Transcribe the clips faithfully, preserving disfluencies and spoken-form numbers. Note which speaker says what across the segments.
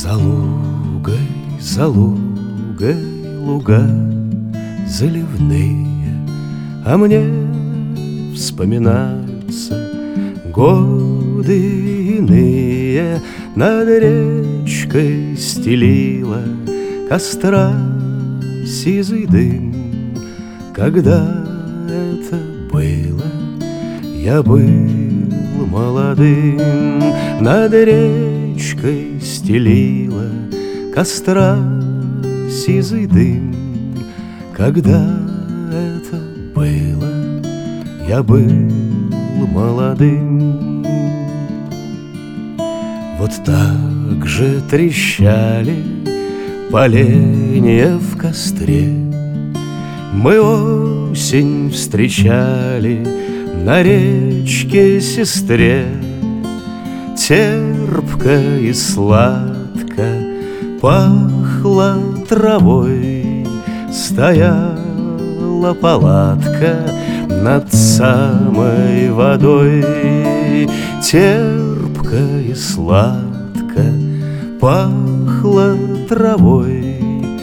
Speaker 1: За лугой, за лугой луга заливные, а мне вспоминаются годы иные. Над речкой стелила костра сизый дым. Когда это было, я был молодым. Над речкой стелила костра сизый дым. Когда это было, я был молодым. Вот так же трещали поленья в костре. Мы осень встречали на речке Сестре. Терпко и сладко пахло травой, стояла палатка над самой водой. Терпко и сладко пахло травой,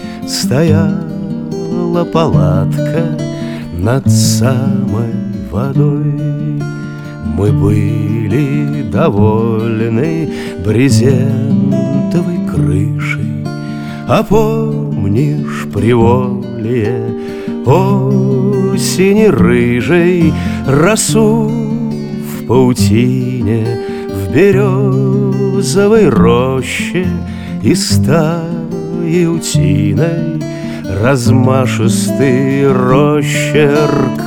Speaker 1: стояла палатка над самой водой. Мы были довольны брезентовой крышей. А помнишь приволье осени рыжей, росу в паутине в березовой роще и стаи утиной размашистый росчерк.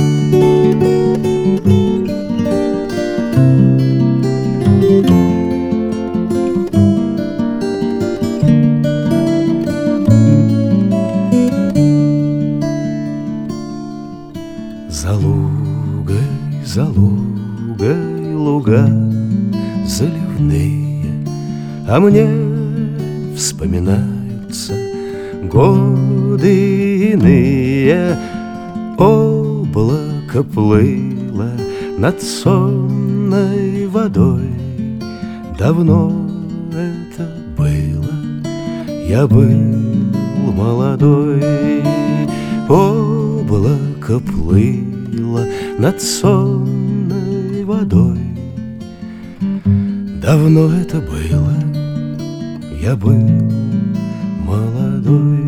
Speaker 1: За лугой, за лугой луга заливные, а мне вспоминаются годы иные. Облако плыло над сонной водой. Давно это было, я был молодой. Облако плыло над сонной водой. Давно это было, я был молодой.